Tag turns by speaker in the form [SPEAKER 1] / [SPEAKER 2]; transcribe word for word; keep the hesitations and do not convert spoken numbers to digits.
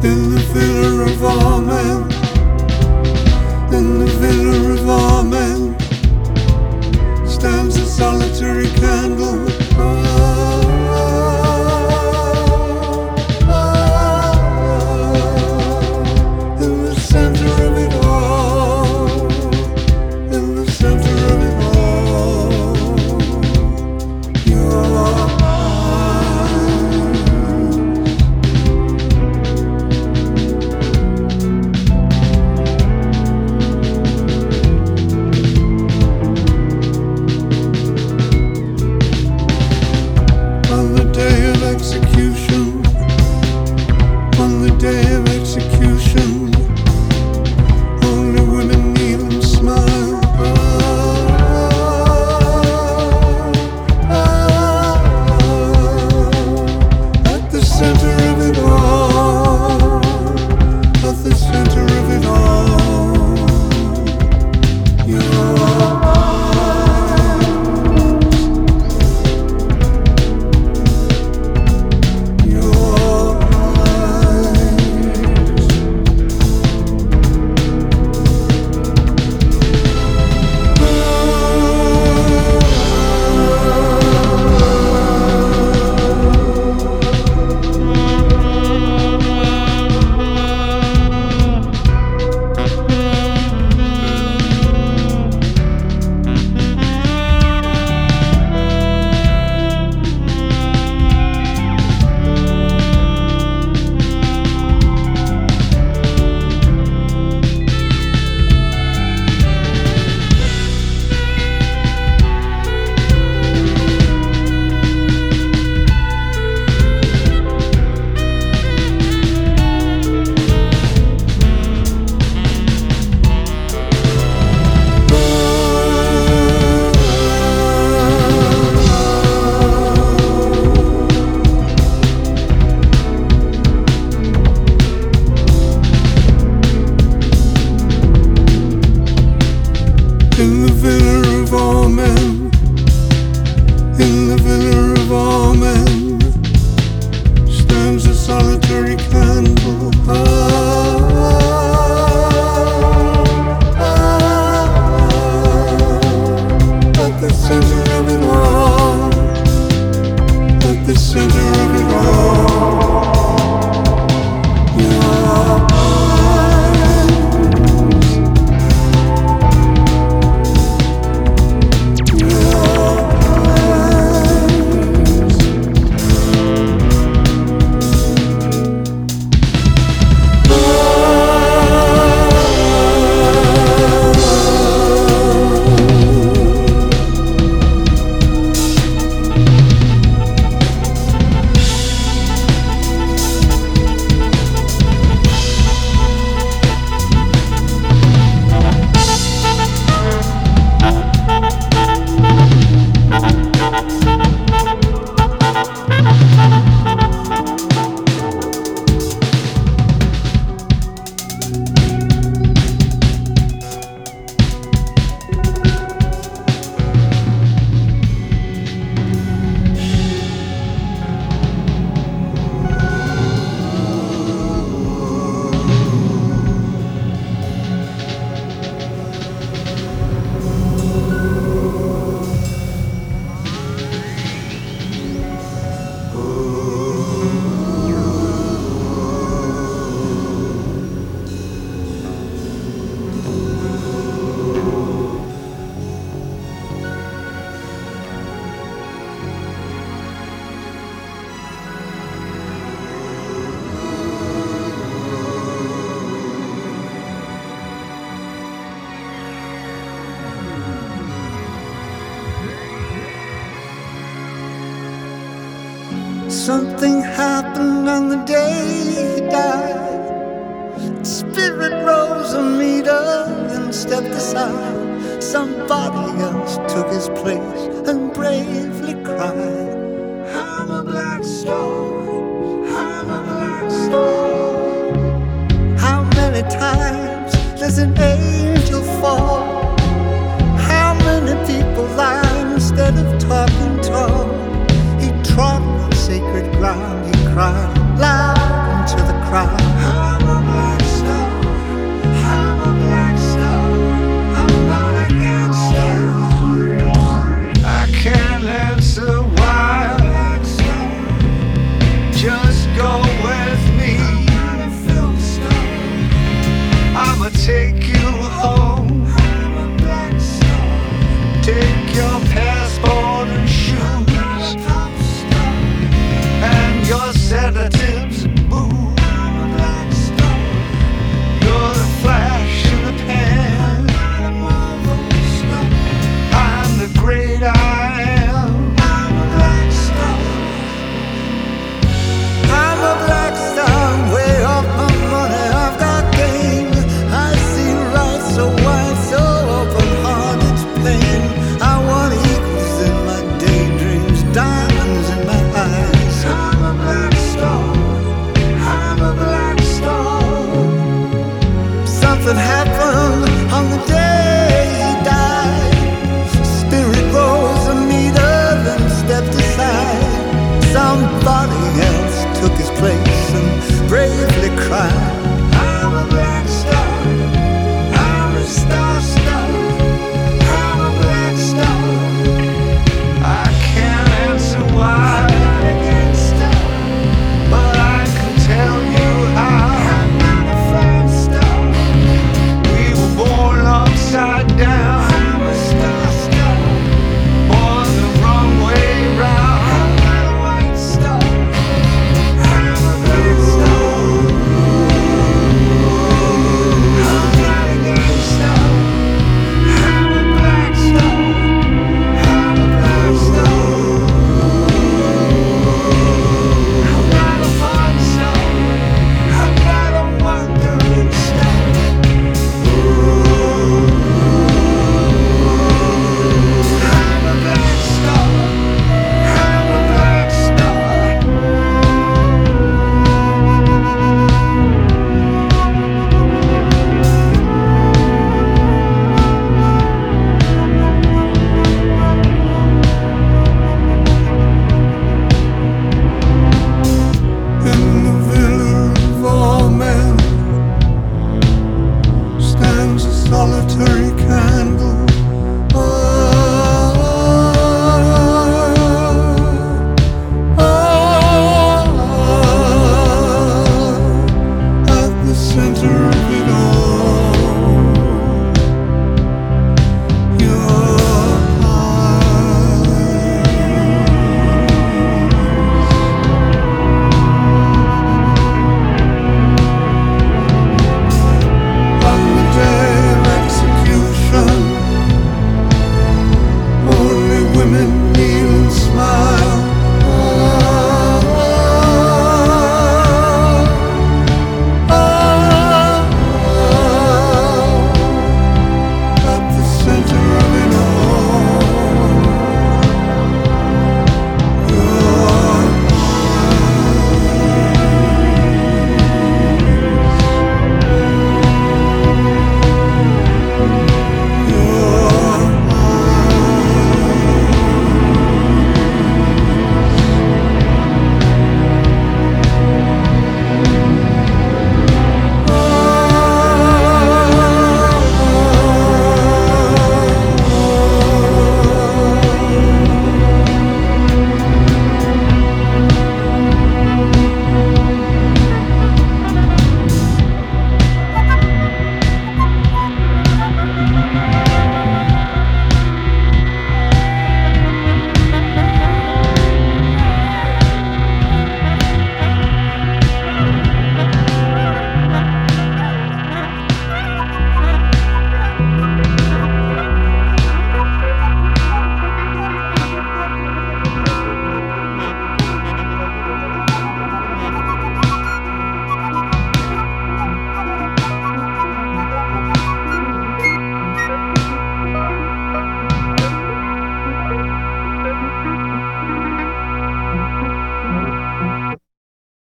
[SPEAKER 1] In the villa of all men, in the villa of all men, stands a solitary candle. Oh, oh, oh, in the center of it all, in the center of it all, your execution, on the day of execution, only women kneel and smile. Oh, oh, oh, at the center of it all, at the center of it all, your in the villa of all men, in the villa of all men, stands a solitary candle. Oh, oh, oh, at the center of it all, at the center of it all, your something happened on the day he died. Spirit rose a meter and stepped aside. Somebody else took his place and bravely cried, I'm a black star, I'm a black star.